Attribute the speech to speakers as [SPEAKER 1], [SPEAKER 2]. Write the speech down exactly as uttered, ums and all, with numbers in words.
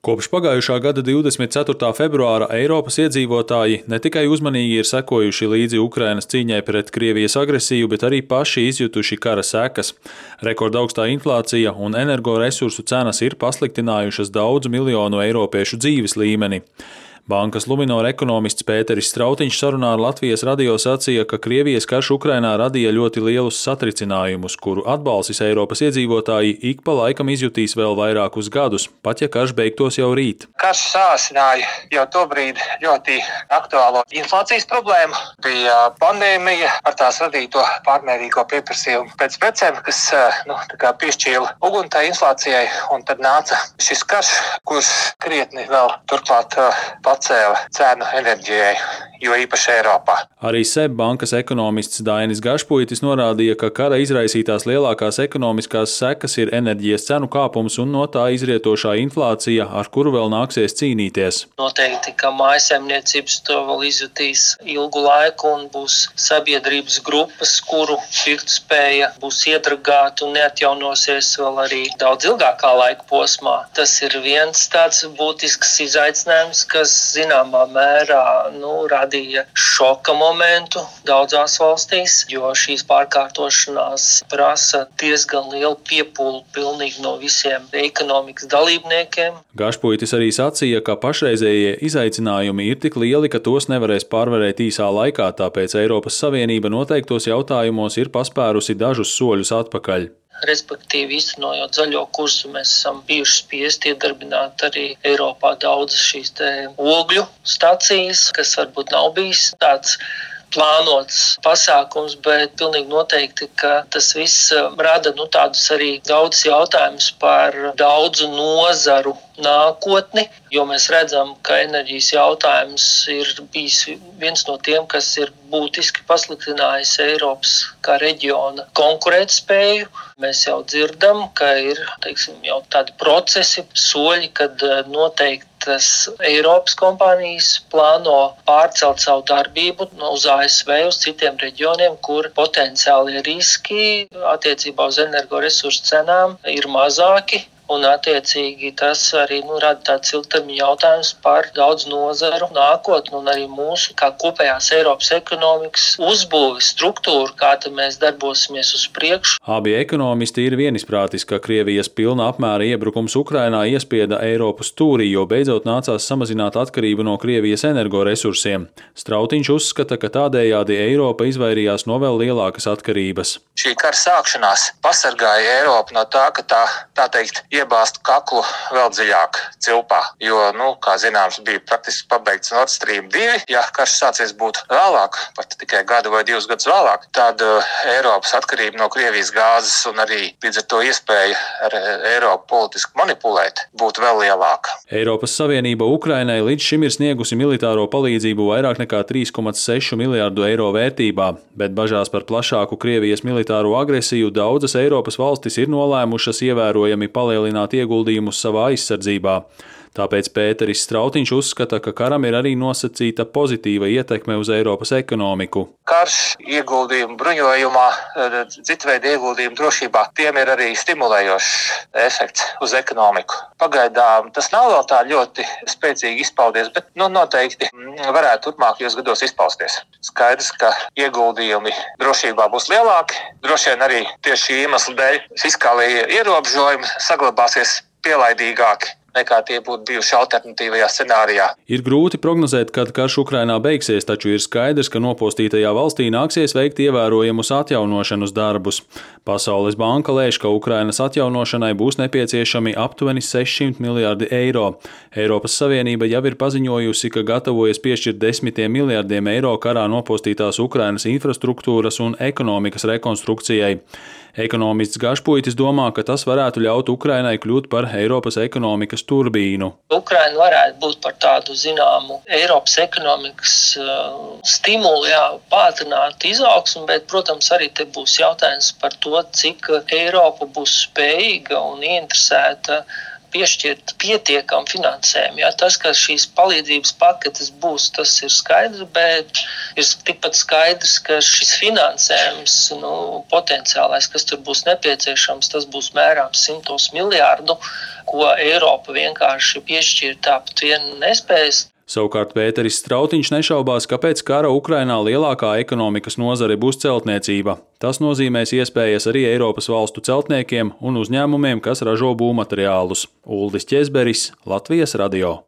[SPEAKER 1] Kopš pagājušā gada divdesmit ceturtā februāra Eiropas iedzīvotāji ne tikai uzmanīgi ir sekojuši līdzi Ukrainas cīņai pret Krievijas agresiju, bet arī paši izjutuši kara sekas. Rekordaugstā inflācija un energoresursu cenas ir pasliktinājušas daudzu miljonu eiropiešu dzīves līmeni. Bankas Luminor ekonomists Pēteris Strautiņš sarunā ar Latvijas radio sacīja, ka Krievijas karš Ukrainā radīja ļoti lielus satricinājumus, kuru atbalsis Eiropas iedzīvotāji ik pa laikam izjutīs vēl vairākus gadus, pat ja karš beigtos jau rīt.
[SPEAKER 2] Karš sāsināja jau tobrīd ļoti aktuālo inflācijas problēmu. Bija pandēmija ar tās radīto pārmērīgo pieprasījumu pēc precēm, kas nu, piešķīla uguni tai inflācijai, un tad nāca šis karš, kurš krietni vēl turklāt pacēla cenu enerģijai, jo īpaši Eiropā.
[SPEAKER 1] Arī S E B bankas ekonomists Dainis Gašpuitis norādīja, ka kara izraisītās lielākās ekonomiskās sekas ir enerģijas cenu kāpums un no tā izrietošā inflācija, ar kuru vēl nāksies cīnīties.
[SPEAKER 3] Noteikti, ka mājsaimniecības to vēl izjutīs ilgu laiku un būs sabiedrības grupas, kuru pirktspēja būs iedragāta un neatjaunosies vēl arī daudz ilgākā laika posmā. Tas ir viens tāds būtisks izaicinājums, kas zināmā mērā nu, radīja šoka momentu daudzās valstīs, jo šīs pārkārtošanās prasa diezgan lielu piepūli pilnīgi no visiem ekonomikas dalībniekiem.
[SPEAKER 1] Gašpuitis arī sacīja, ka pašreizējie izaicinājumi ir tik lieli, ka tos nevarēs pārvarēt īsā laikā, tāpēc Eiropas Savienība noteiktos jautājumos ir paspērusi dažus soļus atpakaļ.
[SPEAKER 3] Respektīvi, īstenojot zaļo kursu, mēs esam bijuši spiesti iedarbināt arī Eiropā daudzas šīs te ogļu stacijas, kas varbūt nav bijis tāds plānots pasākums, bet pilnīgi noteikti, ka tas viss rada nu, tādus arī daudz jautājumus par daudzu nozaru nākotni, jo mēs redzam, ka enerģijas jautājums ir bijis viens no tiem, kas ir būtiski pasliktinājis Eiropas kā reģiona konkurētspēju. Mēs jau dzirdam, ka ir, teiksim, jau tādi procesi, soļi, kad noteiktas Eiropas kompānijas plāno pārcelt savu darbību uz A S V, uz citiem reģioniem, kur potenciālie riski attiecībā uz energoresursu cenām ir mazāki. Un attiecīgi tas arī nu, rada tāds ilgtermiņa jautājums par daudz nozaru nākotni un arī mūsu kā kopējās Eiropas ekonomikas uzbūvi struktūru, kā tad mēs darbosimies uz priekšu.
[SPEAKER 1] Abi ekonomisti ir vienisprātis, ka Krievijas pilna apmēra iebrukums Ukrainā iespieda Eiropu stūrī, jo beidzot nācās samazināt atkarību no Krievijas energoresursiem. Strautiņš uzskata, ka tādējādi Eiropa izvairījās no vēl lielākas atkarības.
[SPEAKER 2] Šī kara sākšanās pasargāja Eiropu no tā, ka tā, tā teikt, iebāzt kaklu vēl dziļāk cilpā, jo, nu, kā zināms, bija praktiski pabeigts Nord Stream divi. Ja karš sācies būtu vēlāk, pat tikai gadu vai divus gadus vēlāk, tad uh, Eiropas atkarība no Krievijas gāzes un arī līdz ar to iespēja ar Eiropu politiski manipulēt būtu vēl lielāka.
[SPEAKER 1] Eiropas Savienība Ukrainai līdz šim ir sniegusi militāro palīdzību vairāk nekā trīs komats seši miljārdu eiro vērtībā, bet bažās par plašāku Krievijas militāro agresiju daudzas Eiropas valstis ir nolēmušas ievērojami palielināt ieguldījumus savā aizsardzībā. Tāpēc Pēteris Strautiņš uzskata, ka karam ir arī nosacīta pozitīva ietekme uz Eiropas ekonomiku.
[SPEAKER 2] Karš ieguldījumu bruņojumā, citu veidu ieguldījumu drošībā, tiem ir arī stimulējošs efekts uz ekonomiku. Pagaidām tas nav vēl tā ļoti spēcīgi izpaudies, bet nu, noteikti varētu turpmākajos gados izpausties. Skaidrs, ka ieguldījumi drošībā būs lielāki, droši vien arī tieši šī iemesla dēļ fiskālie ierobežojumi saglabāsies pielaidīgāki nekā tie būtu bijuši alternatīvajā scenārijā.
[SPEAKER 1] Ir grūti prognozēt, kad karš Ukrainā beigsies, taču ir skaidrs, ka nopostītajā valstī nāksies veikt ievērojamus atjaunošanas darbus. Pasaules banka lēš, ka Ukrainas atjaunošanai būs nepieciešami aptuveni sešsimt miljārdi eiro. Eiropas Savienība jau ir paziņojusi, ka gatavojas piešķirt desmitiem miljārdiem eiro karā nopostītās Ukrainas infrastruktūras un ekonomikas rekonstrukcijai. Ekonomists Gašpuitis domā, ka tas varētu ļaut Ukrainai kļūt par Eiropas ekonomikas turbīnu.
[SPEAKER 3] Ukraina varētu būt par tādu zināmu Eiropas ekonomikas uh, stimulu, jā, pātrināt izaugsmu, bet, protams, arī te būs jautājums par to, cik Eiropa būs spējīga un ieinteresēta piešķirt pietiekam finansējumu. Ja, tas, ka šīs palīdzības paketes būs, tas ir skaidrs, bet ir tikpat skaidrs, ka šis finansējums, nu, potenciālais, kas tur būs nepieciešams, tas būs mērāms simtos miljārdu, ko Eiropa vienkārši piešķirt tāpat vien nespējas.
[SPEAKER 1] Savukārt Pēteris Strautiņš nešaubās, ka pēc kara Ukrainā lielākā ekonomikas nozare būs celtniecība. Tas nozīmēs iespējas arī Eiropas valstu celtniekiem un uzņēmumiem, kas ražo būvmateriālus. Uldis Ķezberis, Latvijas radio.